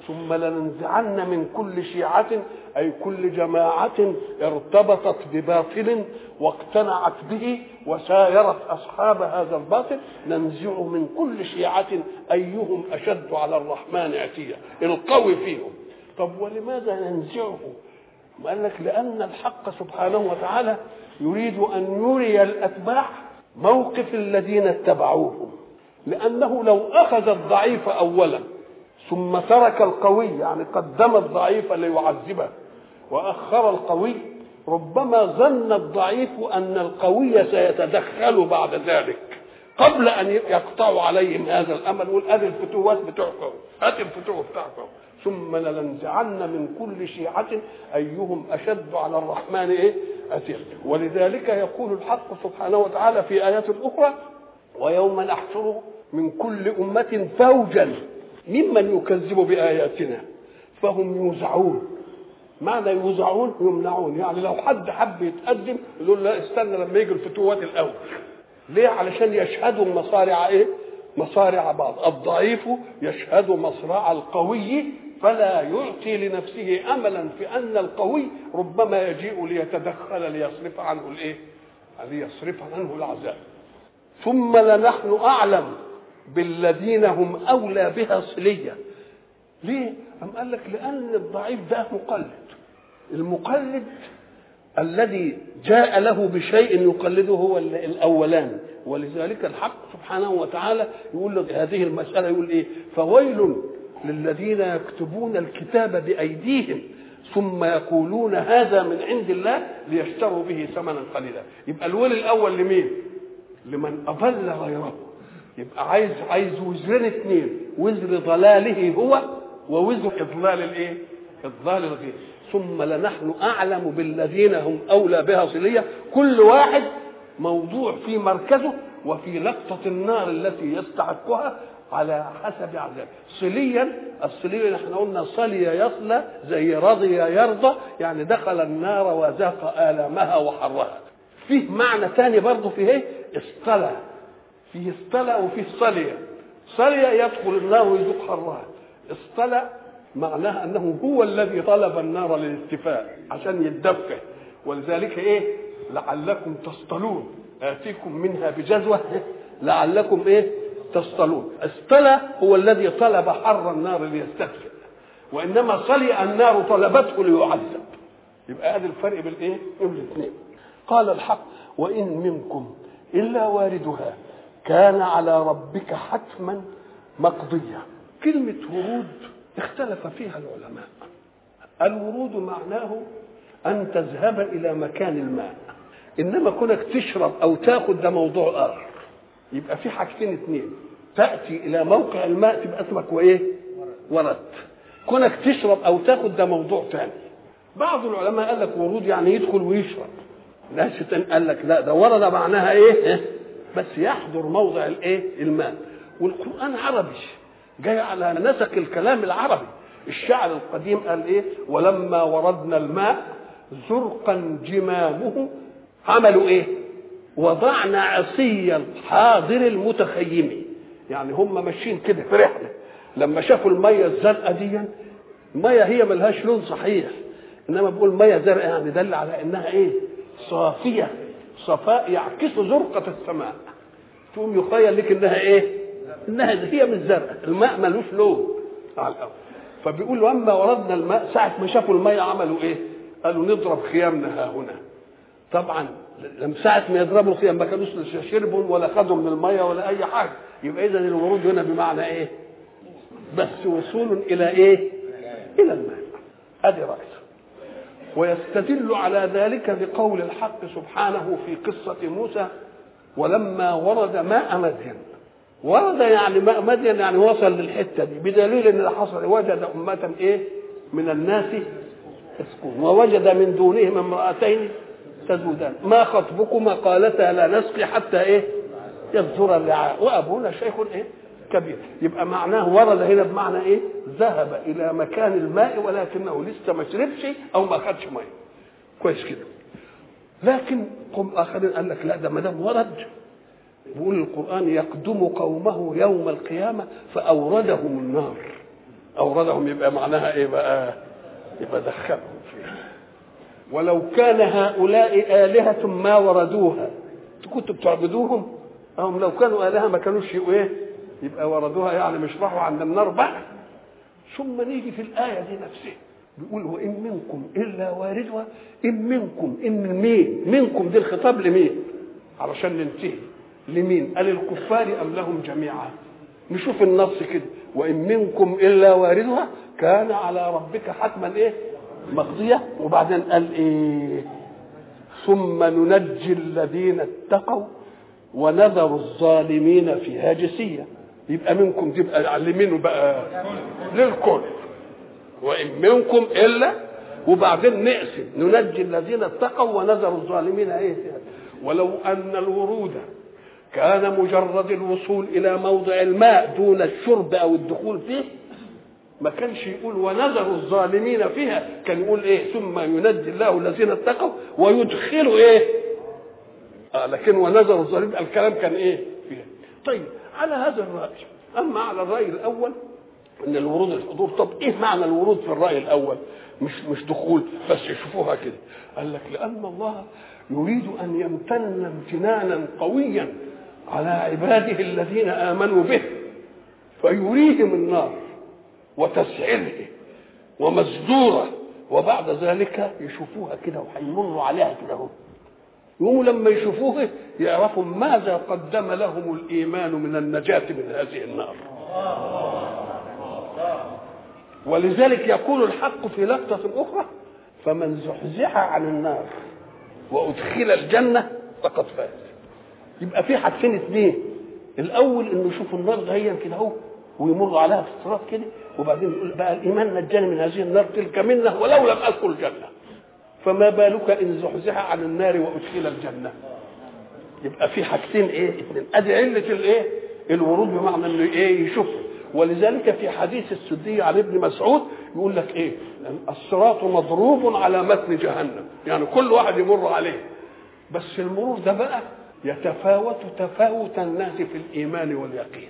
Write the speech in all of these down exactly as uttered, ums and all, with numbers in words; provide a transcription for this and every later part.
ثم لننزعن من كل شيعة أي كل جماعة ارتبطت بباطل واقتنعت به وسايرت أصحاب هذا الباطل، ننزع من كل شيعة أيهم أشد على الرحمن عتيا، القوي فيهم. طب ولماذا ننزعه؟ قال لك لأن الحق سبحانه وتعالى يريد أن يري الأتباع موقف الذين اتبعوهم، لأنه لو أخذ الضعيف أولا ثم ترك القوي، يعني قدم الضعيف ليعذبه وأخر القوي، ربما ظن الضعيف أن القوي سيتدخل بعد ذلك قبل أن يقطعوا عليهم هذا الأمل، يقول هذه الفتوات بتوعكم، هذه الفتوة بتاعكم. ثم لننزعن من كل شيعة أيهم أشد على الرحمن إيه؟ أتيا. ولذلك يقول الحق سبحانه وتعالى في آيات أخرى: ويوم نحشر من كل أمة فوجا ممن يكذب بآياتنا فهم يوزعون. معنى يوزعون يمنعون، يعني لو حد حب يتقدم يقول لا استنى لما يجي الفتوات الأول. ليه؟ علشان يشهدوا مصارع إيه؟ مصارع بعض. الضعيف يشهد مصرع القوي فلا يعطي لنفسه أملا في أن القوي ربما يجيء ليتدخل ليصرف عنه الإيه؟ ليصرف عنه العذاب. ثم لنحن أعلم بالذين هم أولى بها صليا. ليه؟ أم قال لك لأن الضعيف ده مقلد. المقلد الذي جاء له بشيء يقلده هو الأولان، ولذلك الحق سبحانه وتعالى يقول لك هذه المسألة، يقول إيه؟ فويل للذين يكتبون الكتاب بأيديهم ثم يقولون هذا من عند الله ليشتروا به ثمنا قليلا. يبقى الويل الأول لمين؟ لمن أضل غيره. يبقى عايز عايز وزرين اثنين، وزر ضلاله هو ووزر إضلال الإيه؟ إضلال الغير. ثم لنحن أعلم بالذين هم أولى بها صليا، كل واحد موضوع في مركزه وفي لقطة النار التي يستحقها على حسب عذابه. صليا، الصليا احنا قلنا صلي يصلى زي رضي يرضى، يعني دخل النار وذاق آلامها وحرها. فيه معنى ثاني برضه فيه ايه؟ اصطلى. فيه اصطلى وفيه صليا. صليا يدخل النار ويذوق حرها. اصطلى معناها انه هو الذي طلب النار للاستفاء عشان يتدفى. ولذلك ايه؟ لعلكم تصطلون، آتيكم منها بجزوة لعلكم ايه؟ تصطلون. اصطلى هو الذي طلب حر النار ليستدفئ، وانما صلي النار طلبته ليعذب. يبقى هذا الفرق بين ايه؟ بين الاثنين. قال الحق: وإن منكم إلا واردها كان على ربك حتما مقضيا. كلمة ورود اختلف فيها العلماء. الورود معناه أن تذهب إلى مكان الماء، إنما كونك تشرب أو تأخذ ده موضوع آخر. يبقى في حاجتين اثنين: تأتي إلى موقع الماء تبقى اسمك وإيه؟ ورد. كونك تشرب أو تأخذ ده موضوع ثاني. بعض العلماء قال لك ورود يعني يدخل ويشرب، ناس قال لك لا ده ورد معناها إيه؟ بس يحضر موضع الإيه؟ الماء. والقرآن عربي جاي على نسق الكلام العربي. الشعر القديم قال ايه؟ ولما وردنا الماء زرقا جمامه عملوا ايه؟ وضعنا عصي الحاضر المتخيم. يعني هم ماشيين كده في رحله، لما شافوا الميه الزرقاء دي، الميه هي ملهاش لون صحيح، انما بيقول ميه زرقاء يعني دل على انها ايه؟ صافيه، صفاء يعكس زرقه السماء. تقوم يخيل لك انها ايه؟ انها هي مش زرقاء، الماء ملوش لون على الاول. فبيقول لما وردنا الماء، ساعه ما شافوا الميه عملوا ايه؟ قالوا نضرب خيامنا ها هنا. طبعا لما ساعه ما يضربوا الخيام ما كانوش شربوا ولا خدوا من الميه ولا اي حاجه. يبقى اذا الورود هنا بمعنى ايه؟ بس وصول الى ايه؟ الى الماء. ادي رايته. ويستدل على ذلك بقول الحق سبحانه في قصه موسى: ولما ورد ماء مدين. ورد يعني ماء مدين يعني وصل للحته دي، بدليل ان اللي حصل وجد امه ايه؟ من الناس يسكون ووجد من دونهم امرأتين تذودان ما خطبكما قالتا لا نسقي حتى ايه؟ يصدر الرعاء وابونا شيخ ايه؟ كبير. يبقى معناه ورد هنا بمعنى ايه؟ ذهب الى مكان الماء ولكنه لسه ما شربش او ما خدش ميه. كويس كده. لكن قوم اخرين قال لك لا، ده ما دام ورد، بيقول القرآن: يقدم قومه يوم القيامة فأوردهم النار. اوردهم يبقى معناها ايه بقى؟ يبقى دخلهم فيها. ولو كان هؤلاء آلهة ما وردوها، كنتوا بتعبدوهم، هم لو كانوا آلهة ما كانوش ايه يبقى وردوها، يعني مش راحوا عند النار بقى. ثم نيجي في الآية دي نفسها بيقول وإن منكم إلا واردها. إن منكم، إن مين؟ منكم دي الخطاب لمين؟ علشان ننتهي لمين؟ قال الكفار أم لهم جميعا؟ نشوف النص كده، وإن منكم إلا واردها كان على ربك حتما إيه؟ مقضية. وبعدين قال إيه؟ ثم ننجي الذين اتقوا ونذر الظالمين فيها جثيا. يبقى منكم تبقى لمين بقى؟ للكل. وإن منكم إلا، وبعدين نقسم ننجي الذين اتقوا ونذر الظالمين ايه فيها. ولو أن الورود كان مجرد الوصول إلى موضع الماء دون الشرب أو الدخول فيه ما كانش يقول ونذر الظالمين فيها، كان يقول ايه؟ ثم ينجي الله الذين اتقوا ويدخلوا ايه؟ آه لكن ونذر الظالمين الكلام كان ايه فيها. طيب على هذا الرأي. أما على الرأي الأول ان الورود الحضور، طب ايه معنى الورود في الرأي الأول؟ مش مش دخول بس، يشوفوها كده. قال لك لأن الله يريد أن يمتن امتنانا قويا على عباده الذين آمنوا به، فيريهم النار وتسعيره ومزدوره، وبعد ذلك يشوفوها كده وهيمروا عليها كده هم. يقوموا لما يشوفوه يعرفوا ماذا قدم لهم الإيمان من النجاة من هذه النار. ولذلك يقول الحق في لقطة أخرى فمن زحزح عن النار وأدخل الجنة فقد فاز. يبقى في حاجتين اثنين، الأول إنه يشوفوا النار دهيا كده اهو ويمروا عليها في الصراط كده، وبعدين يقول بقى الإيمان نجاني من هذه النار تلك منه ولو لم أدخل الجنة، فما بالك إن زحزح عن النار وأدخل الجنة. يبقى في حاجتين ايه اثنين. ادي علة الايه الورود، بمعنى انه ايه يشوف. ولذلك في حديث السدي عن ابن مسعود يقول لك ايه؟ الصراط مضروب على متن جهنم، يعني كل واحد يمر عليه، بس المرور ده بقى يتفاوت تفاوت الناس في الايمان واليقين.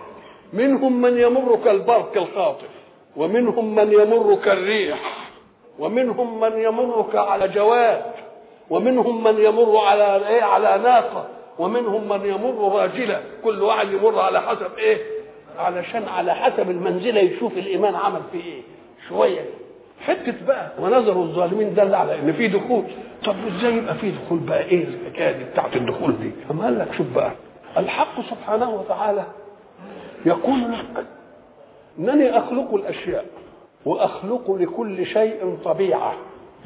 منهم من يمر كالبرق الخاطف، ومنهم من يمر كالريح، ومنهم من يمر على جواد، ومنهم من يمر على ايه على ناقه، ومنهم من يمر راجله. كل واحد يمر على حسب ايه؟ علشان على حسب المنزله يشوف الايمان عمل فيه ايه شويه. حته بقى ونظر الظالمين دل على ان في دخول. طب ازاي يبقى في دخول بقى؟ ايه الحكايه دي بتاعت الدخول دي؟ اما قال لك شوف بقى، الحق سبحانه وتعالى يقول لك انني اخلق الاشياء واخلق لكل شيء طبيعه،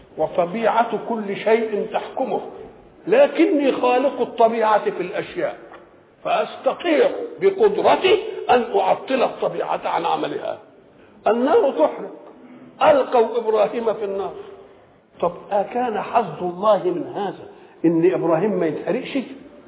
وطبيعه كل شيء تحكمه، لكني خالق الطبيعه في الاشياء، فاستطيع بقدرتي ان اعطل الطبيعه عن عملها. النار تحرق، القوا ابراهيم في النار. طب اكان حظ الله من هذا ان ابراهيم ما يتحرقش؟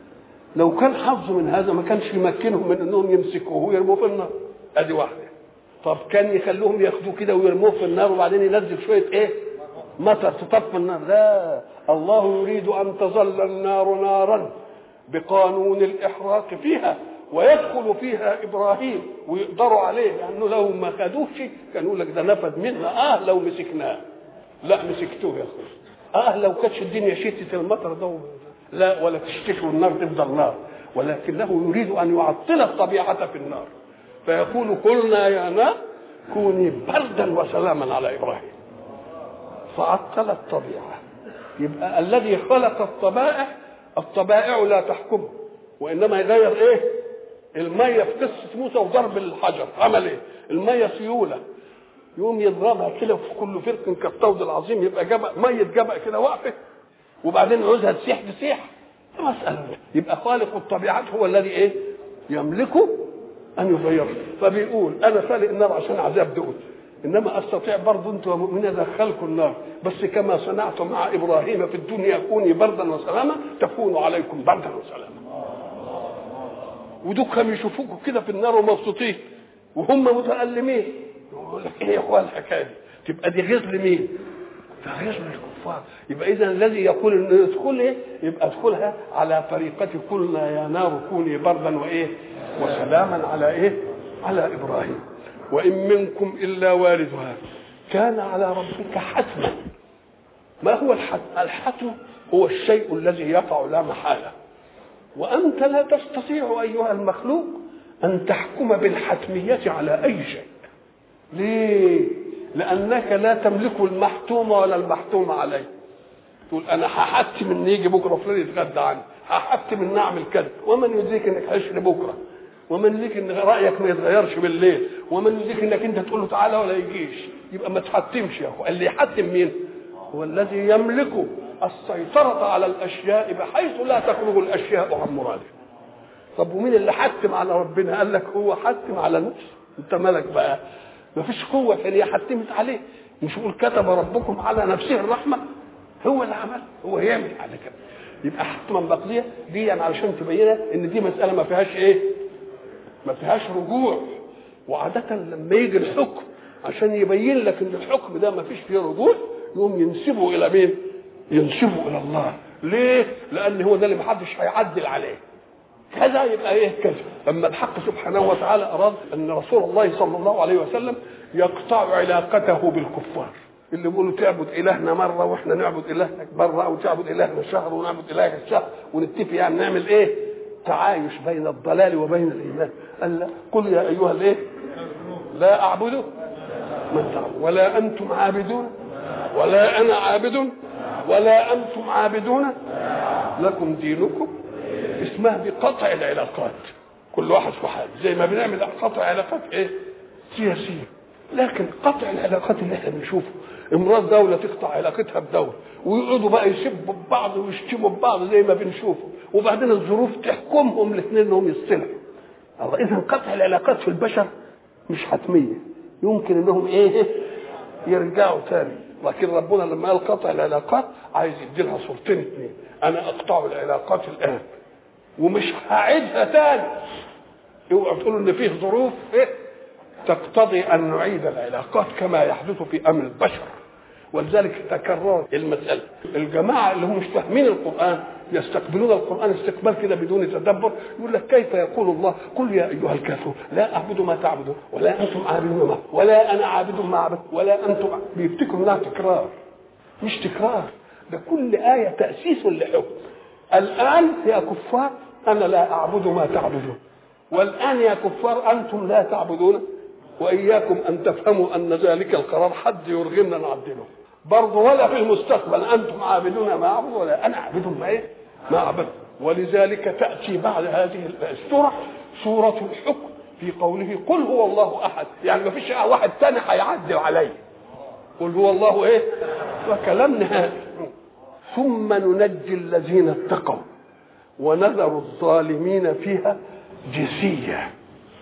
لو كان حظه من هذا ما كانش يمكنهم من انهم يمسكوه ويرموه في النار. ادي واحده. طب كان يخلوهم ياخدوه كده ويرموه في النار وبعدين ينزل شويه ايه مطر تطفي النار؟ لا، الله يريد ان تظل النار نارا بقانون الاحراق فيها، ويدخل فيها ابراهيم ويقدروا عليه، لانه لو ما خدوش كان يقول لك ده نفد منا. اه لو مسكناه، لا مسكتوه يا اخوي. اه لو كانتش الدنيا شتت المطر ده لا، ولا تشتكي والنار تفضل نار، ولكنه يريد ان يعطل الطبيعه في النار، فيقول قلنا يا نار كوني بردا وسلاما على ابراهيم، فعطل الطبيعه. يبقى الذي خلق الطبائع، الطبائع لا تحكمه، وانما يغير ايه؟ الميه في قصه موسى وضرب الحجر عمل ايه؟ الميه سيوله، يقوم يضربها كده في كل فرق كالطود العظيم، يبقى جبل ميه جبل كده واقفه، وبعدين عاوزها تسيح تسيح. مساله. يبقى خالق الطبيعات هو الذي ايه؟ يملكه ان يغيره. فبيقول انا خالق النار عشان عذاب دول، انما استطيع برضه انتم مؤمنين ادخلكم النار، بس كما صنعت مع ابراهيم في الدنيا كوني بردا وسلاما تكون عليكم بردا وسلاما. ودوكم يشوفوكم كده في النار ومبسوطين وهم متألمين، يقول لك ايه يا اخوان الحكايه دي؟ تبقى دي غيظ لمين؟ ده غيظ للكفار. يبقى اذا الذي يقول انه يدخل ايه؟ يبقى ادخلها على طريقه قلنا يا نار كوني بردا وايه؟ وسلاما على ايه؟ على ابراهيم. وإن منكم إلا واردها كان على ربك حتما. ما هو الحتم؟ الحتم هو الشيء الذي يقع لا محالة، وأنت لا تستطيع أيها المخلوق أن تحكم بالحتمية على أي شيء. ليه؟ لأنك لا تملك المحتوم ولا المحتوم عليه. تقول أنا هحتم إن يجي بكرة فلان يتغدى عني، هحتم إن أعمل كذا، ومن يدريك إنك هتشري بكرة، ومن يدريك إن رأيك ما يتغيرش بالليل، ومن يدريك إنك أنت تقول له تعالى ولا يجيش. يبقى ما تحتمش يا أخو. اللي يحتم مين؟ هو الذي يملك السيطرة على الأشياء بحيث لا تخرج الأشياء عن مراده. طب ومين اللي حتم على ربنا؟ قال لك هو حتم على نفسه. أنت مالك بقى؟ ما فيش قوة ثانية حتمت عليه. مش يقول كتب ربكم على نفسه الرحمة؟ هو اللي عمل، هو يعمل على كده. يبقى حتما بقية دي يعني علشان تبينها ان دي مسألة ما فيهاش ايه؟ ما فيهاش رجوع. وعادة لما يجي الحكم عشان يبين لك ان الحكم ده ما فيش فيه رجوع يقوم ينسبه الى مين؟ ينسبه الى الله. ليه؟ لان هو ده اللي محدش هيعدل عليه. كذا يبقى ايه كذا. اما الحق سبحانه وتعالى اراد ان رسول الله صلى الله عليه وسلم يقطع علاقته بالكفار اللي بيقولوا تعبد الهنا مره واحنا نعبد الهك مره، او تعبد الهنا شهر ونعبد الهك الشهر، ونتفق يعني نعمل ايه؟ تعايش بين الضلال وبين الايمان. قال لا، قل يا ايها الايه؟ لا اعبد من تعبد ولا انتم عابدون ولا انا عابد ولا انتم عابدون لكم دينكم. اسمها بقطع العلاقات، كل واحد في حاله، زي ما بنعمل قطع علاقات ايه؟ سياسيه. لكن قطع العلاقات اللي احنا بنشوفه، امراض دوله تقطع علاقتها بدوله ويقعدوا بقى يسبوا ببعض ويشتموا ببعض زي ما بنشوفه، وبعدين الظروف تحكمهم الاثنين انهم يصطلحوا. الله، اذا قطع العلاقات في البشر مش حتميه، يمكن انهم ايه؟ يرجعوا تاني. لكن ربنا لما قال قطع العلاقات عايز يدي لها صورتين اثنين. انا اقطع العلاقات الان ومش هعيدها تاني. اوعوا تقولوا ان فيه ظروف ايه تقتضي ان نعيد العلاقات كما يحدث في امر البشر. ولذلك تكرر المساله. الجماعه اللي هم مش فاهمين القران يستقبلون القران استقبال كده بدون تدبر، يقول لك كيف يقول الله قل يا ايها الكافرون لا اعبد ما تعبدون ولا انتم عابدون ما ولا انا عابد ما عبدت ولا انتم. بيفتكروا انها تكرار. مش تكرار، ده كل ايه تاسيس لحكم. الان يا كفار انا لا اعبد ما تعبدون، والان يا كفار انتم لا تعبدون، واياكم ان تفهموا ان ذلك القرار حد يرغمنا نعدله برضه، ولا في المستقبل انتم عابدون ما اعبد ولا انا عابد ما ايه ما اعبد. ولذلك تاتي بعد هذه السوره سوره الحكم في قوله قل هو الله احد، يعني ما فيش واحد ثاني هيعدل عليه. قل هو الله ايه؟ وكلام نهائي. ثم ننجي الذين اتقوا ونذر الظالمين فيها جثيا.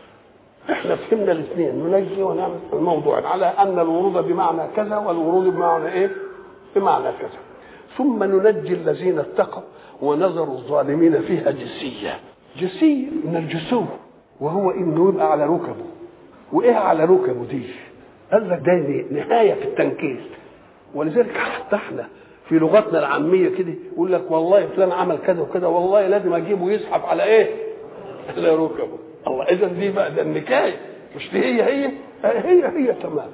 احنا فهمنا الاثنين، ننجي ونعمل الموضوع على ان الورود بمعنى كذا والورود بمعنى ايه؟ بمعنى كذا. ثم ننجي الذين اتقوا ونذر الظالمين فيها جثيا. جثي من الجسو، وهو انه يبقى على ركبه. وايه على ركبه دي؟ قال لك ده نهايه في التنكيل. ولذلك حتى احنا في لغتنا العاميه كده يقول لك والله فلان عمل كذا وكذا، والله لازم اجيبه يسحب على ايه؟ على ركبه. الله، اذا دي بقى ده النكايه، مش دي هي هي هي هي تمام.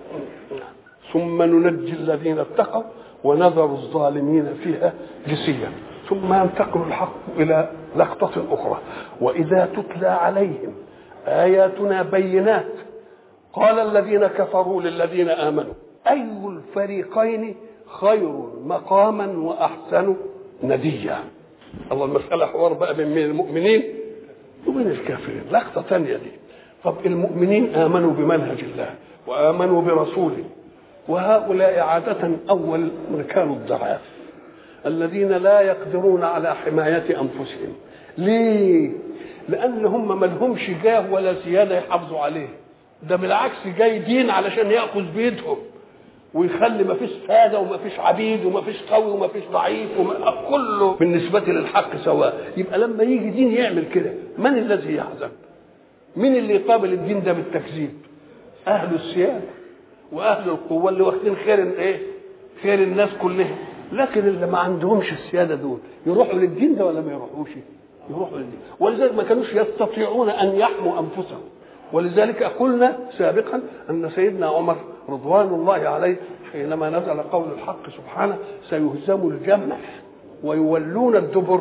ثم ننجي الذين اتقوا ونذر الظالمين فيها جثيا. ثم ينتقل الحق الى لقطه اخرى. واذا تتلى عليهم اياتنا بينات قال الذين كفروا للذين امنوا اي الفريقين خير مقاما واحسن نديا. الله، المساله حوار بقى بين المؤمنين وبين الكافرين. لقطه ثانيه دي. طب المؤمنين امنوا بمنهج الله وامنوا برسوله، وهؤلاء عاده اول من كانوا الضعاف الذين لا يقدرون على حمايه انفسهم. ليه؟ لان هم ما لهمش جاه ولا زياده يحافظوا عليه، ده بالعكس جاي دين علشان ياخذ بيدهم ويخلي ما فيش ساده وما فيش عبيد وما فيش قوي وما فيش ضعيف وما كله بالنسبه للحق سواء. يبقى لما يجي دين يعمل كده من الذي يحزن؟ مين اللي يقابل الدين ده بالتكذيب؟ اهل السياده واهل القوه اللي واخدين خير ايه؟ خير الناس كلها. لكن اللي ما عندهمش السياده دول يروحوا للدين ده ولا ما يروحوش؟ يروحوا للدين. ولذلك ما كانوش يستطيعون ان يحموا انفسهم ولذلك قلنا سابقا أن سيدنا عمر رضوان الله عليه حينما نزل قول الحق سبحانه سيهزم الجمع ويولون الدبر،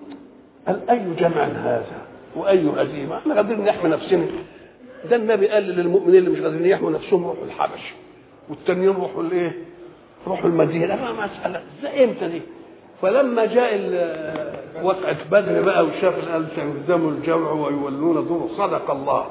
قال أي جمع هذا وأي هزيمة، احنا قادرين نحمي نفسنا. ده النبي قال للمؤمنين اللي مش قادرين يحموا نفسهم روحوا الحبش، والتانيين روحوا الايه؟ روحوا المدينة. ما مسألة ازاي امتى دي؟ فلما جاء وقعة بدر بقى وشاف قال سيهزم الجمع ويولون الدبر، صدق الله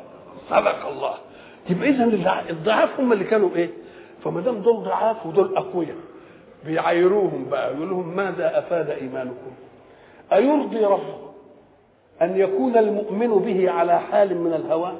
صدق الله. يبقى اذا الضعاف هم اللي كانوا ايه؟ فما دام دول ضعاف ودول اقوياء بيعايروهم بقى يقول لهم ماذا افاد ايمانكم؟ ايرضي ربكم ان يكون المؤمن به على حال من الهوى،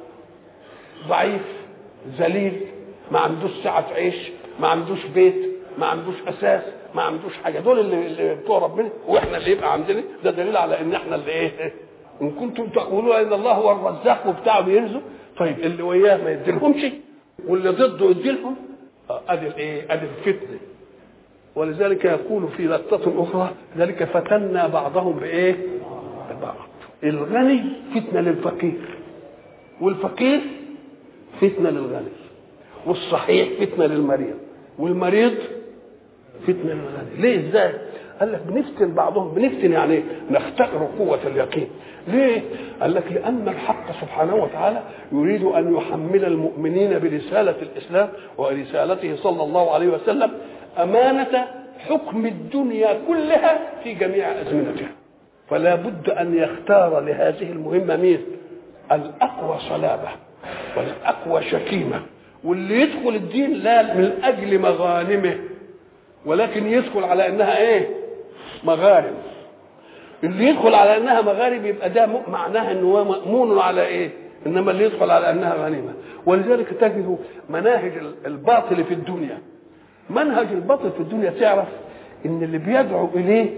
ضعيف ذليل ما عندوش سعة عيش، ما عندوش بيت، ما عندوش اساس، ما عندوش حاجه، دول اللي, اللي بتوع ربنا واحنا اللي يبقى عندنا؟ ده دليل على ان احنا اللي ايه؟ ان كنتم تقولون ان الله هو الرزاق وبتاعه بيرزق، طيب اللي وياه ما يديلهمش واللي ضده يديلهم؟ ادي الايه؟ ادي الفتنه. ولذلك يقول في لقطه اخرى ذلك فتنا بعضهم بايه؟ ببعض. الغني فتنه للفقير، والفقير فتنه للغني، والصحيح فتنه للمريض، والمريض فتنه للغني. ليه ازاي؟ قال لك بنفتن بعضهم، بنفتن يعني نختبر قوه اليقين. ليه؟ قال لك لان الحق سبحانه وتعالى يريد ان يحمل المؤمنين برساله الاسلام ورسالته صلى الله عليه وسلم امانه حكم الدنيا كلها في جميع ازمنتها، فلا بد ان يختار لهذه المهمه مين؟ الاقوى صلابه والاقوى شكيمه، واللي يدخل الدين لا من اجل مغانمه ولكن يدخل على انها ايه؟ مغارم. اللي يدخل على انها مغارب يبقى ده معناها انه هو مأمون على ايه؟ انما اللي يدخل على انها غنيمه. ولذلك تجد مناهج الباطل في الدنيا، منهج الباطل في الدنيا تعرف ان اللي بيدعو اليه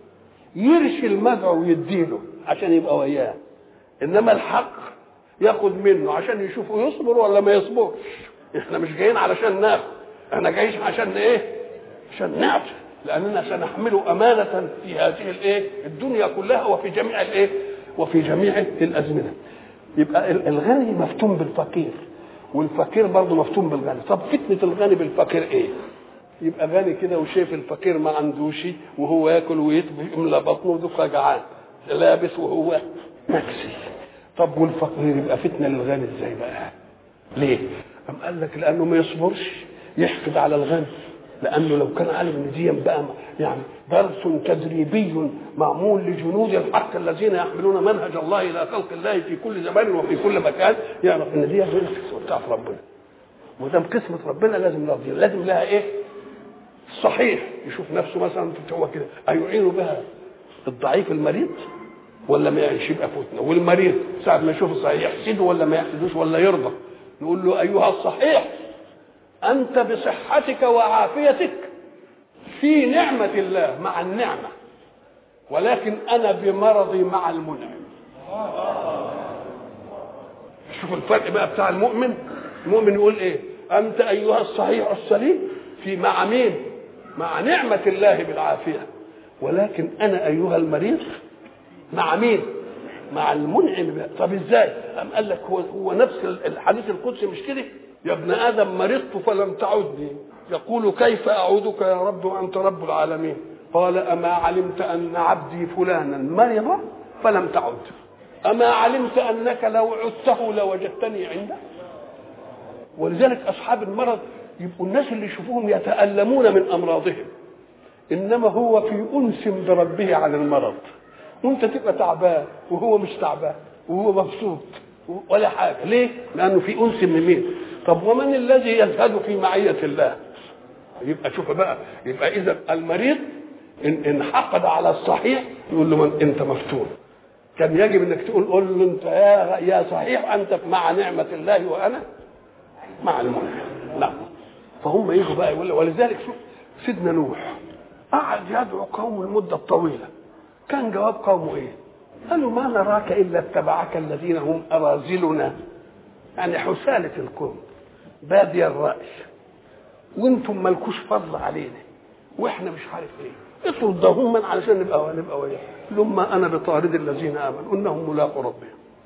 يرشي المدعو ويديله عشان يبقى وياه، انما الحق ياخد منه عشان يشوفه يصبر ولا ما يصبرش. احنا مش جايين علشان ناخد، احنا جايين عشان ايه؟ عشان نعطي، لاننا سنحمل امانه في هذه الايه؟ الدنيا كلها وفي جميع الايه؟ وفي جميع الازمنه. يبقى الغني مفتون بالفقير، والفقير برضه مفتون بالغني. طب فتنه الغني بالفقير ايه؟ يبقى غني كده وشايف الفقير ما عندوش وهو ياكل ويطبخ يملى بطنه ودقه جعان لابس وهو مكسي. طب والفقير يبقى فتنه للغني ازاي بقى؟ ليه؟ قام قال لك لانه ما يصبرش يحقد على الغني، لانه لو كان عالم ان دي بقى يعني درس تدريبي معمول لجنود الحق الذين يحملون منهج الله الى خلق الله في كل زمان وفي كل مكان، يعرف ان دي قسمه بتاعت ربنا، ودام قسمه ربنا لازم نرضي، لازم لها ايه؟ صحيح يشوف نفسه مثلا هو كده ايعين بها الضعيف المريض ولا ما يعيش يبقى فتنه، والمريض ساعه ما يشوف الصحيح يحسده ولا ما يحسدوش ولا يرضى. نقول له ايها الصحيح أنت بصحتك وعافيتك في نعمة الله مع النعمة، ولكن أنا بمرضي مع المنعم. شوف الفرق بقى بتاع المؤمن. المؤمن يقول إيه؟ أنت أيها الصحيح السليم في مع مين؟ مع نعمة الله بالعافية، ولكن أنا أيها المريض مع مين؟ مع المنعم. طب إزاي؟ أم قال لك هو, هو نفس الحديث القدسي مش كده؟ يا ابن آدم مرضت فلم تعدني، يقول كيف أعودك يا رب وأنت رب العالمين؟ قال أما علمت أن عبدي فلانا مرض فلم تعد؟ أما علمت أنك لو عدته لوجدتني عنده؟ ولذلك أصحاب المرض يبقوا الناس اللي يشوفوهم يتألمون من أمراضهم، إنما هو في أنس بربه عن المرض، وأنت تبقى تعبان وهو مش تعبان وهو مبسوط ولا حاجة. ليه؟ لأنه في أنس من مين؟ طب ومن الذي يزهد في معية الله؟ يبقى شوف بقى، يبقى إذا المريض إن إن حقد على الصحيح يقول له من أنت مفتون. كان يجب إنك تقول قول له أنت يا يا صحيح أنت مع نعمة الله وأنا مع المنعم. لا، فهم يجوا بقى يقول. ولذلك شوف سيدنا نوح قعد يدعو قوم المدة الطويلة، كان جواب قومه إيه؟ قالوا ما نراك إلا اتبعك الذين هم أراذلنا، يعني حسالة القوم بادي الرأي، وانتم مالكوش فضل علينا واحنا مش عارف ايه، اطردهم من علشان نبقى نبقى وياه. لما انا بطارد الذين امنوا انهم ملاقوا ربهم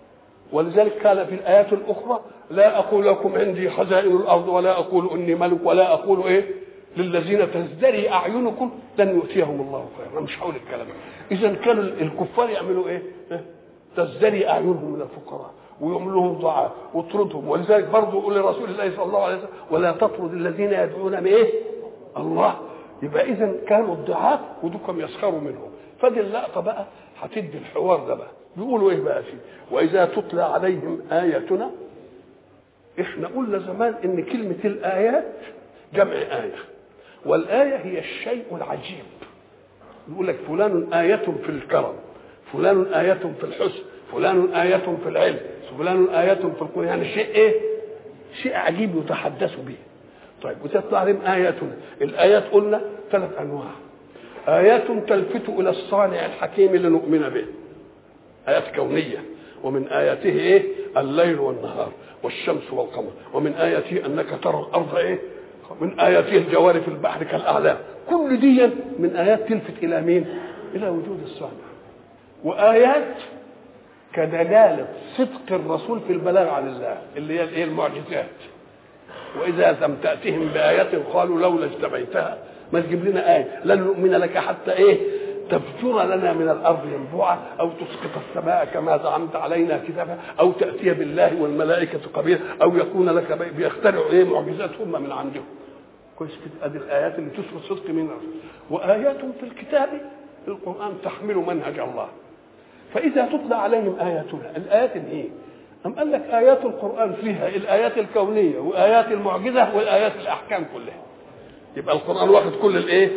ولذلك كان في الآيات الأخرى لا أقول لكم عندي خزائن الأرض ولا أقول إني ملك ولا أقول إيه للذين تزدري أعينكم لن يؤتيهم الله خيرا. مش هقول الكلام. إذا كانوا الكفار يعملوا إيه؟ تزدري أعينهم من الفقراء ويعملوا لهم ضعاف وطردهم. ولذلك برضه يقول لرسول الله صلى الله عليه وسلم ولا تطرد الذين يدعون بإيه؟ الله. يبقى إذا كانوا الضعاف ودكم يسخروا منهم. فدي اللقطة بقى هتدي الحوار ده بقى. بيقولوا إيه بقى فيه؟ وإذا تتلى عليهم آياتنا. إحنا قلنا زمان إن كلمة الآيات جمع آية، والآية هي الشيء العجيب. يقول لك فلان آية في الكرم، فلان آية في الحسن، فلان آية في العلم، فلان آية في القرآن. يعني شيء إيه؟ شيء عجيب يتحدث به. طيب وتطلع عليهم آياتنا. الآيات قلنا ثلاث أنواع. آيات تلفت إلى الصانع الحكيم لنؤمن به، آيات كونية. ومن آياته إيه؟ الليل والنهار والشمس والقمر. ومن آياته أنك ترى الأرض إيه؟ من آياته الجوار في البحر كالأعلام. كل دي من آيات تلفت إلى مين؟ إلى وجود الصانع. وآيات كدلالة صدق الرسول في البلاغ عن الله اللي هي الإيه؟ المعجزات. وإذا لم تأتهم بآية قالوا لولا اجتبيتها. ما تجيب لنا آية لن نؤمن لك حتى إيه؟ تفجر لنا من الأرض ينبوعا أو تسقط السماء كما زعمت علينا كتابا أو تأتي بالله والملائكة قبيلا أو يكون لك بي... بيخترعوا إيه معجزات هم من عندهم. كويس كده. أدي الآيات اللي تثبت صدق من الرسول. وآيات في الكتاب القرآن تحمل منهج الله. فإذا تتلى عليهم آياتنا. الآيات إيه؟ أم قال لك آيات القرآن فيها الآيات الكونية وآيات المعجزة والآيات الأحكام كلها. يبقى القرآن واخد كل الإيه؟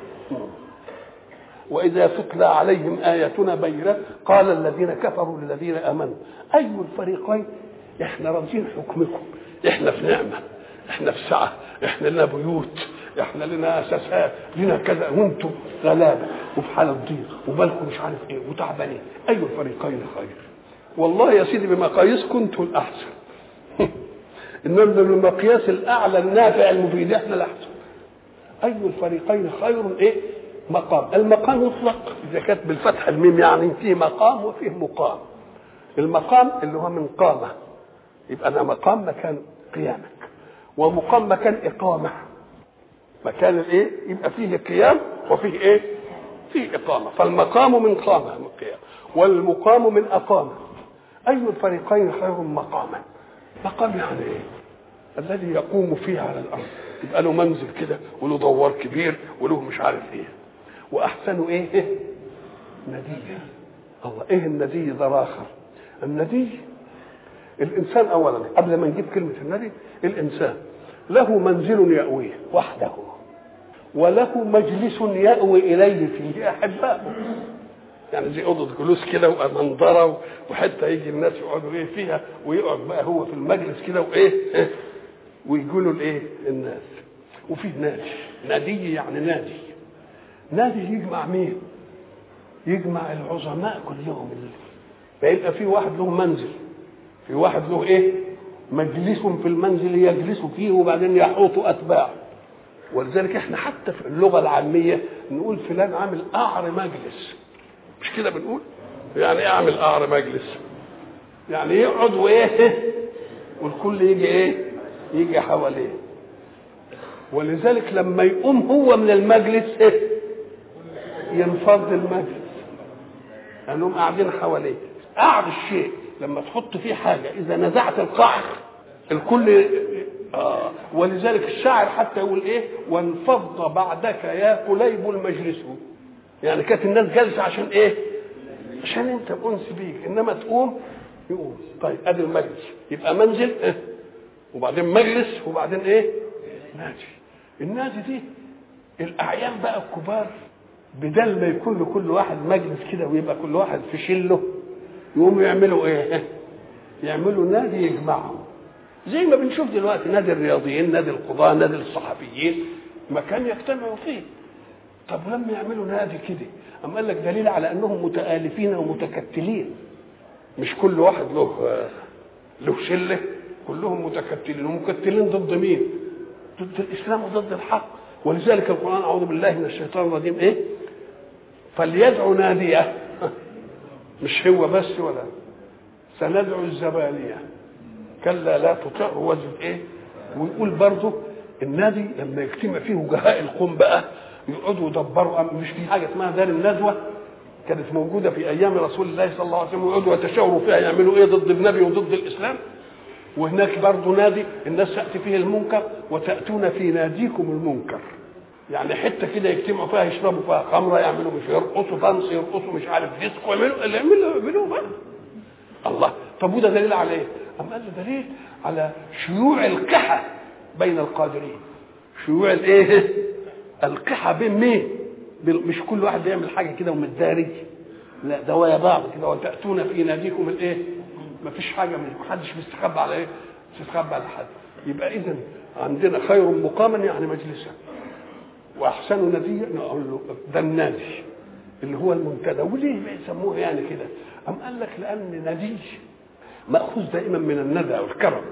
وإذا تتلى عليهم آياتنا بينات قال الذين كفروا للذين آمنوا أي الفريقين إحنا راضين حكمكم، إحنا في نعمة، إحنا في سعة، إحنا لنا بيوت، إحنا لنا أساسات، لنا كذا، وأنتم غلابة وفي حالة ضيق وبالكم مش عارف إيه وتعبانين. أي الفريقين خير؟ والله يا سيدي بمقاييس كنتم الأحسن. إنما بالمقياس الأعلى النافع المفيد إحنا الأحسن. أي الفريقين خير إيه؟ مقام. المقام يطلق إذا كانت بالفتح الميم يعني فيه مقام وفيه مقام. المقام اللي هو من قامة، يبقى أنا مقام مكان قيامك، ومقام مكان إقامة. مكان الإيه؟ يبقى فيه قيام وفيه إيه؟ فيه إقامة. فالمقام من قامة من قيام والمقام من أقامة. أي الفريقين خير مقاما؟ مقام يعني إيه؟ الذي يقوم فيه على الأرض، يبقى له منزل كده وله دوار كبير وله مش عارف إيه. وأحسن إيه؟ إيه؟ ندي. الله إيه الندي ده آخر؟ الندي الإنسان أولا قبل ما نجيب كلمة الندي، الإنسان له منزل يأويه وحده وله مجلس يأوي إليه فيه أحبائه. يعني زي أوضة جلوس كده ومنظرة وحتى يجي الناس يقعدوا إيه فيها ويقعد بقى هو في المجلس كده وإيه إيه ويقولوا الإيه الناس. وفيه نادي. نادي يعني نادي. نادي يجمع مين؟ يجمع العظماء كلهم. فيبقى في واحد له منزل، في واحد له ايه؟ مجلس في المنزل يجلس فيه وبعدين يحوط اتباعه. ولذلك احنا حتى في اللغه العاميه نقول فلان عامل قعر مجلس، مش كده بنقول؟ يعني ايه عامل قعر مجلس؟ يعني يقعد وايه؟ والكل يجي ايه؟ يجي حواليه. ولذلك لما يقوم هو من المجلس ايه؟ ينفض المجلس لانهم قاعدين حواليه. قعد الشيء لما تحط فيه حاجه اذا نزعت القعر الكل آه. ولذلك الشاعر حتى يقول ايه؟ وانفض بعدك يا قليب المجلس. يعني كانت الناس جالسه عشان ايه؟ عشان انت انس بيك، انما تقوم يقوم. طيب ادي المجلس يبقى منزل إيه؟ وبعدين مجلس وبعدين ايه؟ نادي. النادي دي الاعيان بقى الكبار بدل ما يكون لكل واحد مجلس كده ويبقى كل واحد في شله، يقوموا يعملوا ايه؟ يعملوا نادي يجمعهم، زي ما بنشوف دلوقتي نادي الرياضيين، نادي القضاة، نادي الصحفيين، مكان يجتمعوا فيه. طب لما يعملوا نادي كده أم قال لك دليل على انهم متآلفين ومتكتلين، مش كل واحد له له شله، كلهم متكتلين. ومكتلين ضد مين؟ ضد الاسلام وضد الحق. ولذلك القرآن أعوذ بالله من الشيطان الرجيم ايه؟ فليدعو ناديه. مش هو بس ولا سندعو الزبانية كلا لا تطعه وزد ايه. ويقول برضه النادي لما يجتمع فيه وجهاء القوم بقى يقعدوا يدبروا، مش في حاجه اسمها دار الندوه كانت موجوده في ايام رسول الله صلى الله عليه وسلم، ويقعدوا يتشاوروا فيها يعملوا ايه ضد النبي وضد الاسلام. وهناك برضه نادي الناس تاتي فيه المنكر وتاتون في ناديكم المنكر، يعني حته كده يجتمعوا فيها يشربوا فيها خمره، يعملوا مش يرقصوا دانس، يرقصوا مش عارف ديسكو، يعملوا اللي يعملوا يعملوا بقى. الله، طب وده دليل على ايه؟ أم قال له دليل على شيوع القحة بين القادرين. شيوع الايه؟ القحة بين مين؟ مش كل واحد يعمل حاجة كده ومتدارج، لا ده ويا بعض كده. وتأتون في ناديكم الايه؟ ما فيش حاجة، ما حدش بيستخبى على ايه؟ بيستخبى على حد. يبقى إذن عندنا خير مقاما يعني مجلسا، وأحسن نديا نقول له ده النادي اللي هو المنتدى. وليه بيسموه يعني كده؟ أم قال لك لأن ندي مأخوذ دائما من الندى والكرم،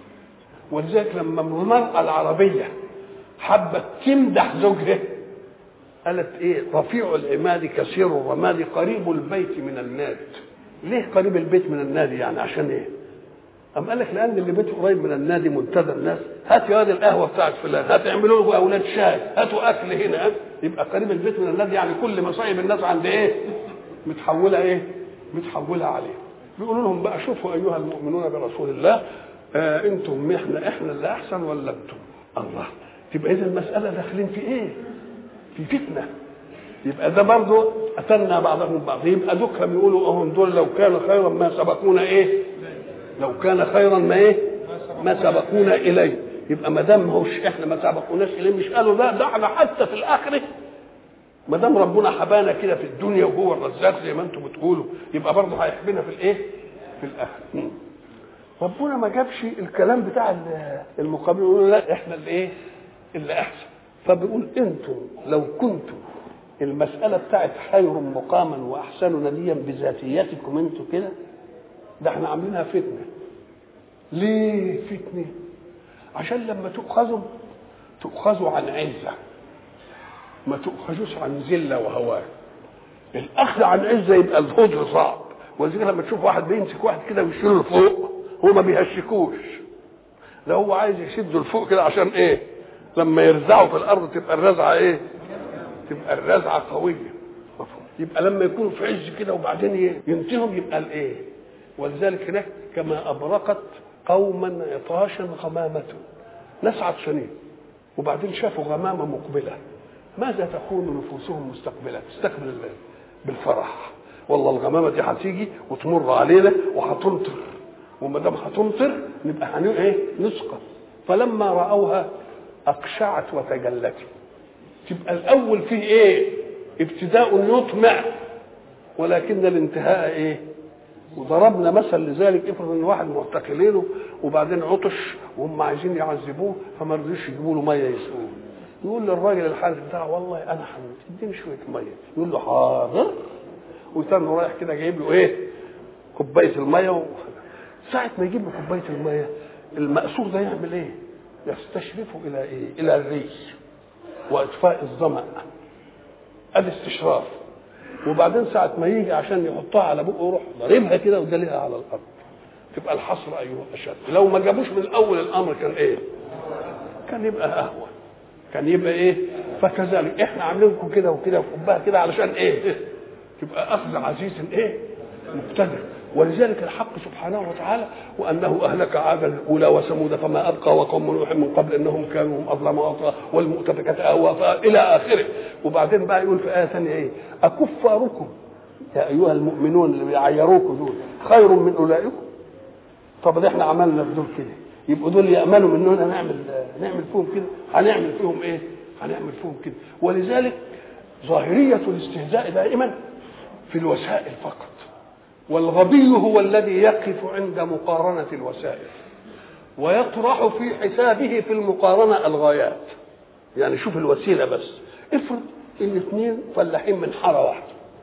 ولذلك لما المرأة العربية حبت تمدح زوجها قالت ايه؟ رفيع العماد كثير الرماد قريب البيت من الناد. ليه قريب البيت من النادي يعني؟ عشان ايه؟ أم قال لك لأن اللي بيته قريب من النادي منتدى الناس، هات يا هذه القهوة بتاعت فلان، هات اعملوا له أولاد شاي، هاتوا أكل هنا، هات. يبقى قريب البيت من النادي يعني كل مصايب الناس عند ايه؟ متحولة ايه؟ متحولة عليه. بيقولوا لهم بقى شوفوا أيها المؤمنون برسول الله، آه انتم احنا احنا اللي احسن ولا انتم؟ الله، تبقى اذا المساله داخلين في ايه؟ في فتنه. يبقى ده برضه اتنا بعضهم بعض. يبقى دكهم يقولوا اهم دول لو كان خيرا ما سبقونا ايه؟ لو كان خيرا ما ايه؟ ما سبقونا اليه. يبقى ما دام هوش احنا ما سبقوناش اليه، مش قالوا ده ده احنا حتى في الاخره ما دام ربنا حبانا كده في الدنيا وهو الرزاق زي ما انتم بتقولوا، يبقى برضه هيحبنا في الايه؟ في الاخره. ربنا ما جابش الكلام بتاع المقابل يقولوا لا احنا اللي ايه؟ اللي احسن. فبيقول انتم لو كنتم المساله بتاعت خير مقاما واحسن نديا بذاتيتكم انتم كده، ده احنا عاملينها فتنه. ليه فتنه؟ عشان لما تؤخذوا تؤخذوا عن عزه، ما تؤخذوش عن ذله وهوان. الاخذ عن عزه يبقى الهجر صعب، ولذلك لما تشوف واحد بيمسك واحد كده ويشيله لفوق هو ما بيهشكوش، ده هو عايز يشده لفوق كده عشان ايه؟ لما يرزعه في الارض تبقى الرزعه ايه؟ تبقى الرزعه قويه. يبقى لما يكونوا في عز كده وبعدين ينتهوا يبقى الايه؟ ولذلك هناك كما ابرقت قوما عطاشا غمامه، ناس عطشانين وبعدين شافوا غمامه مقبله، ماذا تكون نفوسهم مستقبله؟ تستقبل بالفرح، والله الغمامه دي هتيجي وتمر علينا وهتمطر، وما دام هتمطر نبقى هن ايه؟ نسقى. فلما راوها اقشعت وتجلت. تبقى الاول فيه ايه؟ ابتداء يطمع، ولكن الانتهاء ايه؟ وضربنا مثل لذلك. افرض ان واحد معتقلينه وبعدين عطش وهم عايزين يعذبوه فما رضوش يجيبوا له ميه يسقوه، يقول للراجل الحارس بتاعه والله انا حمد اديني شويه ميه، يقول له حاضر، ويستنى رايح كده جايب له ايه؟ كوبايه الميه. و... ساعه ما يجيب له كوبايه الميه المأسور ده يعمل ايه؟ يستشرفه الى ايه؟ الى الريش واطفاء الظمأ، الاستشراف. وبعدين ساعه ما يجي عشان يحطها على بقه يروح ضاربها كده ودليها على الارض، تبقى الحسره ايوه اشد. لو ما جابوش من اول الامر كان ايه؟ كان يبقى اهون، كان يبقى ايه؟ فكذلك احنا عاملينكم كده وكده وحبها كده علشان ايه؟ تبقى اخذ عزيز ايه؟ مقتدر. ولذلك الحق سبحانه وتعالى وانه اهلك عادا الاولى وثمود فما ابقى وقوم نوح من قبل انهم كانوا هم اظلم واطغى والمؤتفكات اهوى الى اخره. وبعدين بقى يقول في ايه ثانيه ايه؟ اكفاركم يا ايها المؤمنون اللي بيعيروكم دول خير من اولئكم؟ طب ده احنا عملنا في دول كده، يبقوا دول يامنوا مننا نعمل نعمل فيهم كده؟ هنعمل فيهم ايه؟ هنعمل فيهم كده. ولذلك ظاهريه الاستهزاء دائما في الوسائل فقط، والغبي هو الذي يقف عند مقارنة الوسائل ويطرح في حسابه في المقارنة الغايات. يعني شوف الوسيلة بس. افرض ان اثنين فلاحين من حارة واحدة،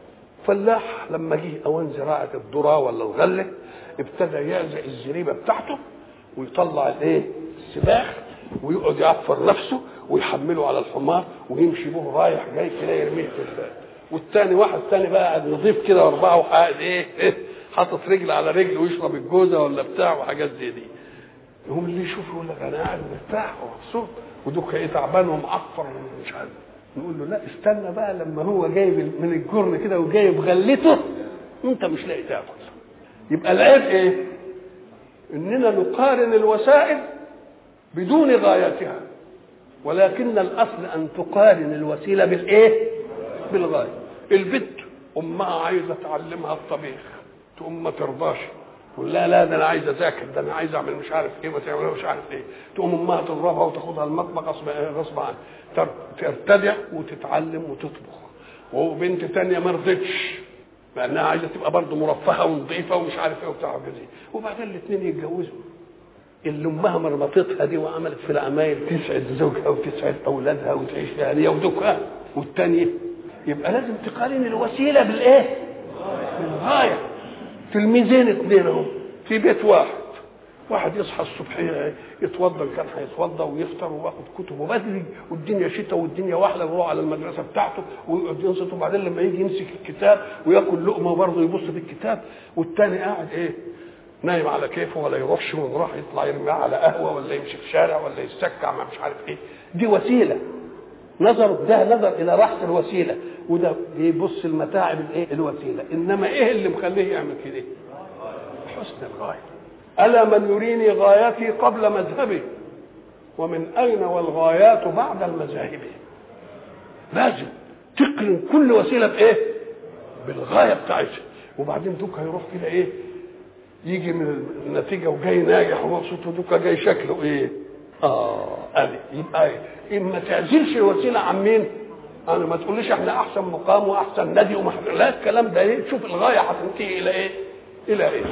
فلاح لما جه اوان زراعة الذرة ولا الغلة ابتدى يعزق الزريبة بتاعته ويطلع الايه؟ السباخ، ويقعد يعفر نفسه ويحمله على الحمار ويمشي به رايح جاي كده يرميه في الباب. والتاني واحد تاني بقى قاعد نظيف كده واربعه وقاعد ايه؟ ايه حاطط رجل على رجل ويشرب الجوزه ولا بتاع وحاجات زي دي. يقوم اللي يشوف يقول لك انا قاعد مرتاح ومبسوط، ودوك ايه تعبان ومعفر ومش عارف. نقول له لا استنى بقى لما هو جايب من الجرن كده وجايب غلته انت مش لاقي تاكل. يبقى العيب ايه؟ اننا نقارن الوسائل بدون غايتها، ولكن الاصل ان تقارن الوسيله بالايه؟ بالغايه. البنت امها عايزه تعلمها الطبيخ تقوم ما ترضاش، تقول لا لا ده انا عايز اذاكر، ده انا عايز اعمل مش عارف ايه وتعمل مش عارف ايه، تقوم امها تضربها وتاخدها المطبخ غصب غصب عنها، ترتدع وتتعلم وتطبخ. وبنت تانية ما رضتش لانها عايزه تبقى برضه مرفهه ونظيفه ومش عارف ايه وبتاع كده، وبعدين الاثنين يتجوزوا. اللي امها مرمطتها دي وعملت في العمايل تسعد زوجها وتسعد اولادها وتعيش فيها هي ودكها، والثانيه يبقى لازم تقارن الوسيله بالايه؟ بالغايه. تلميذين اثنين اهو في بيت واحد، واحد يصحى الصبح يتوضا كان هيتوضا ويفطر وياخد كتبه بدري والدنيا شتاء والدنيا واحده ويروح على المدرسه بتاعته ويقعد ينصت، وبعدين لما يجي يمسك الكتاب وياكل لقمه وبرضه يبص في الكتاب، والثاني قاعد ايه؟ نايم على كيفه ولا يروحش وراح يطلع يرميها على قهوه ولا يمشي في شارع ولا يستكع مع مش عارف ايه. دي وسيله، نظر ده نظر الى راحه الوسيله، وده بيبص المتاعب الايه؟ الوسيله. انما ايه اللي مخليه يعمل كده؟ حسن الغايه. الا من يريني غايتي قبل مذهبي، ومن اين والغايات بعد المذاهب. لازم تقرن كل وسيله بايه؟ بالغايه بتاعتها. وبعدين دوك هيروح كده ايه؟ يجي من النتيجه وجاي ناجح ومبسوط، ودوك جاي شكله ايه؟ اه ادي يبقى ايه؟ ما تعزلش الوسيله عن مين؟ انا ما تقوليش احنا احسن مقام واحسن نادي وما لا، الكلام ده ايه؟ شوف الغايه هتنتهي الى ايه؟ الى ايه؟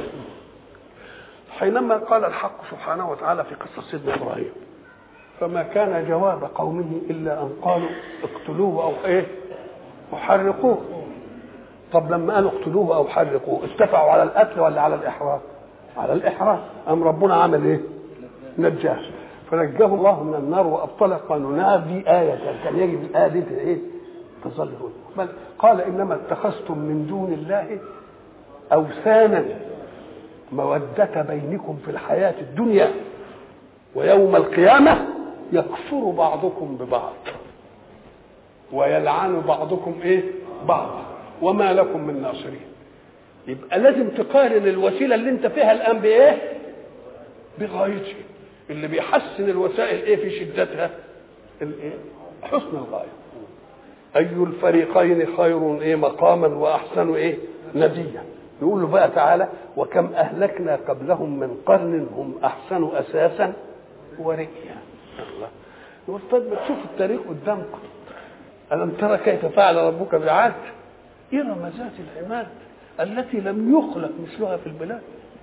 حينما قال الحق سبحانه وتعالى في قصه سيدنا ابراهيم، فما كان جواب قومه الا ان قالوا اقتلوه او ايه؟ وحرقوه. طب لما قالوا اقتلوه او حرقوه اتفقوا على القتل ولا على الاحراق؟ على الاحراق. ام ربنا عمل ايه؟ نجاه، فنجاه الله من النار وابطل قانونها. دي ايه كان يجب الايه دي ايه؟ تصل هنا. بل قال انما اتخذتم من دون الله اوثانا مودة بينكم في الحياة الدنيا ويوم القيامة يكفر بعضكم ببعض ويلعن بعضكم ايه؟ بعض وما لكم من ناصرين. يبقى لازم تقارن الوسيلة اللي انت فيها الآن بايه؟ بغايتها. اللي بيحسن الوسائل ايه في شدتها؟ الايه؟ حسن الغاية. اي الفريقين خير ايه مقاما واحسن ايه نديا. يقول له بقى تعالى وكم اهلكنا قبلهم من قرن هم احسن اساسا ورئيا. الله يقول طب تشوف التاريخ قدامكم، الم ترى كيف فعل ربك بعاد؟ إرم ذات العماد التي لم يخلق مثلها في البلاد،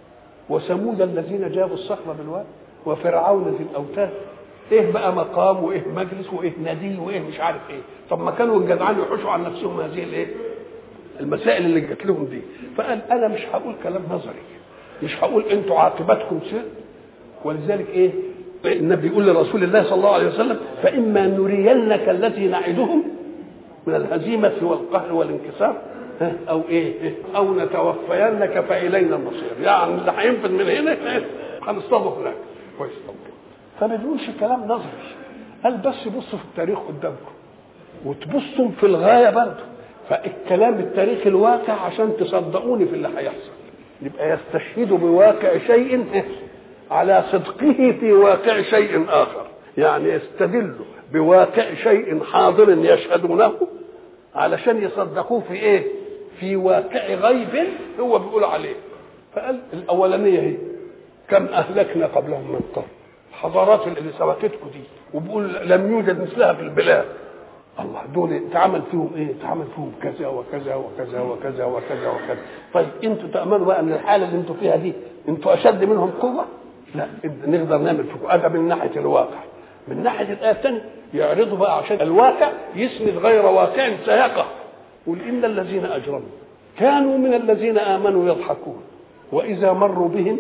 وثمود الذين جابوا الصخر بالواد، وفرعون ذي الاوتاد. ايه بقى مقام وايه مجلس وايه ندي وايه مش عارف ايه. طب ما كانوا الجدعان يحوشوا عن نفسهم هذه الايه؟ المسائل اللي جات لهم دي. فقال انا مش هقول كلام نظري، مش هقول انتوا عاقبتكم سر. ولذلك ايه النبي يقول لرسول الله صلى الله عليه وسلم فاما نرينك التي نعدهم من الهزيمه والقهر والانكسار او ايه او نتوفينك فالينا المصير. يعني اللي هينفذ من هنا هنصطادوا هناك. كويس. فما بيقولش كلام نظري، قال بس بصوا في التاريخ قدامكم وتبصوا في الغايه برضه. فالكلام التاريخ الواقع عشان تصدقوني في اللي هيحصل. يبقى يستشهدوا بواقع شيء على صدقه في واقع شيء اخر. يعني يستدلوا بواقع شيء حاضر يشهدونه علشان يصدقوه في ايه؟ في واقع غيب هو بيقول عليه. فقال الاولانيه هي كم اهلكنا قبلهم من قرن، الحضارات اللي سبقتكم دي وبيقول لم يوجد مثلها في البلاد. الله دول اتعمل فيهم ايه؟ اتعمل فيهم كذا وكذا وكذا وكذا وكذا وكذا. طيب انتوا تامنوا بقى ان الحاله اللي انتوا فيها دي انتوا اشد منهم قوه؟ لا، نقدر نعمل فيكم. هذا من ناحيه الواقع. من ناحيه الايه الثانيه يعرضوا بقى عشان الواقع يسند غير واقع سيقع. قل ان الذين اجرموا كانوا من الذين امنوا يضحكون واذا مروا بهم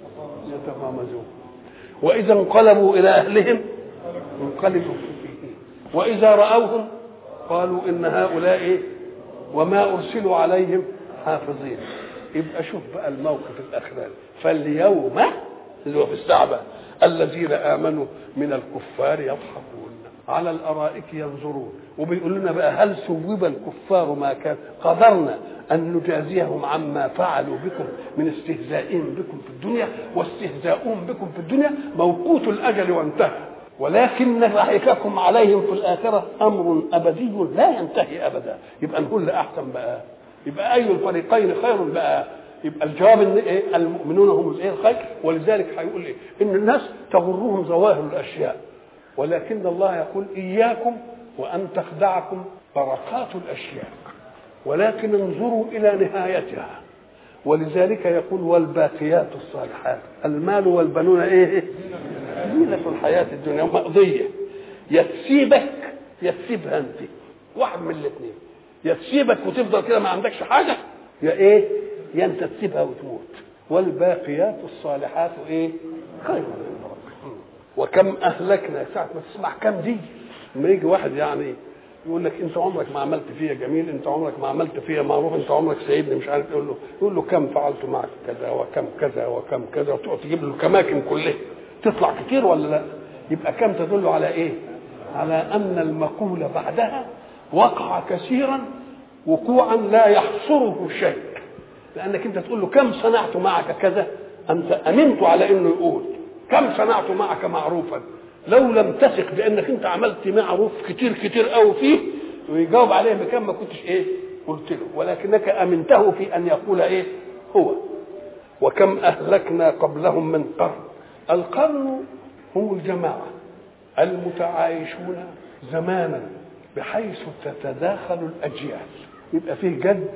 يتغامزون واذا انقلبوا الى اهلهم انقلبوا واذا راوهم قالوا ان هؤلاء وما ارسلوا عليهم حافظين. يبقى شوف بقى الموقف الاخراني. فاليوم اللي هو في الساعه الذين امنوا من الكفار يضحكون على الارائك ينظرون. وبيقول لنا بقى هل ثوب الكفار ما كان قدرنا ان نجازيهم عما فعلوا بكم من استهزائهم بكم في الدنيا واستهزاؤهم بكم في الدنيا موقوت الاجل وانتهى، ولكن ضحككم عليهم في الاخره امر ابدي لا ينتهي ابدا. يبقى نقول لا احسن بقى، يبقى اي الفريقين خير بقى؟ يبقى الجواب ان ايه؟ المؤمنون هم الايه الخير. ولذلك هيقول ايه؟ ان الناس تغرهم ظواهر الاشياء، ولكن الله يقول اياكم وان تخدعكم بركات الاشياء، ولكن انظروا الى نهايتها. ولذلك يقول والباقيات الصالحات المال والبنون ايه؟ زينة الحياة الدنيا مقضية. يتسيبك يتسيبها انت، واحد من الاثنين، يتسيبك وتفضل كده ما عندكش حاجة، يا ايه؟ يا انت تسيبها وتموت. والباقيات الصالحات ايه؟ خير عند ربك. وكم اهلكنا، ساعة ما تسمع كم دي، لما يجي واحد يعني يقول لك انت عمرك ما عملت فيها جميل، انت عمرك ما عملت فيها معروف، انت عمرك سيدني مش عارف، يقول له يقول له كم فعلت معك كذا وكم كذا وكم كذا، وتقعد تجيب له الكماكن كلها، تطلع كتير ولا لا؟ يبقى كم تدل على ايه؟ على ان المقولة بعدها وقع كثيرا وقوعا لا يحصره شيء، لانك انت تقول له كم صنعت معك كذا، انت امنت على انه يقول كم صنعت معك معروفا. لو لم تثق بانك انت عملت معروف كتير كتير قوي فيه ويجاوب عليه بكم ما كنتش ايه قلت له، ولكنك امنته في ان يقول ايه هو. وكم اهلكنا قبلهم من قرن. القرن هم الجماعه المتعايشون زمانا بحيث تتداخل الاجيال، يبقى فيه جد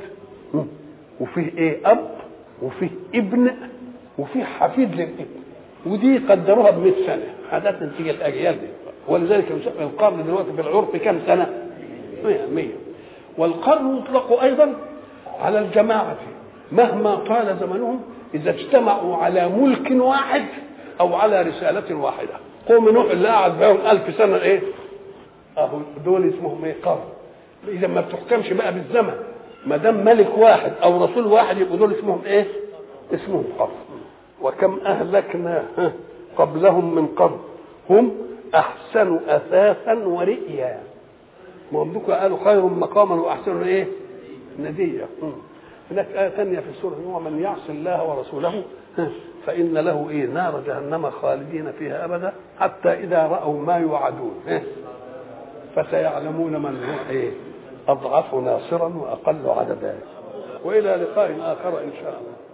وفيه ايه اب وفيه ابن وفيه حفيد للابن، ودي قدروها بمئة سنة حدث نتيجة الأجيال دي. ولذلك القرن دلوقتي في العرف كم سنة؟ مئة مئة. والقرن يطلق أيضا على الجماعة مهما طال زمنهم إذا اجتمعوا على ملك واحد أو على رسالة واحدة. قوم نوح اللي قعد بهم ألف سنة إيه؟ أهو دول اسمهم إيه؟ قرن. إذا ما بتحكمش بقى بالزمن، ما دام ملك واحد أو رسول واحد يبقوا دول اسمهم إيه؟ اسمهم قرن. وكم أهلكنا قبلهم من قرن هم أحسن أثاثا ورئيا. ما هم دوكا قالوا خير مقاما وأحسن إيه؟ نديا. هناك آية ثانية في السورة ومن يعص الله ورسوله فإن له إيه؟ نار جهنم خالدين فيها أبدا حتى إذا رأوا ما يوعدون فسيعلمون من هو إيه؟ أضعف ناصرا وأقل عددا. وإلى لقاء آخر إن شاء الله.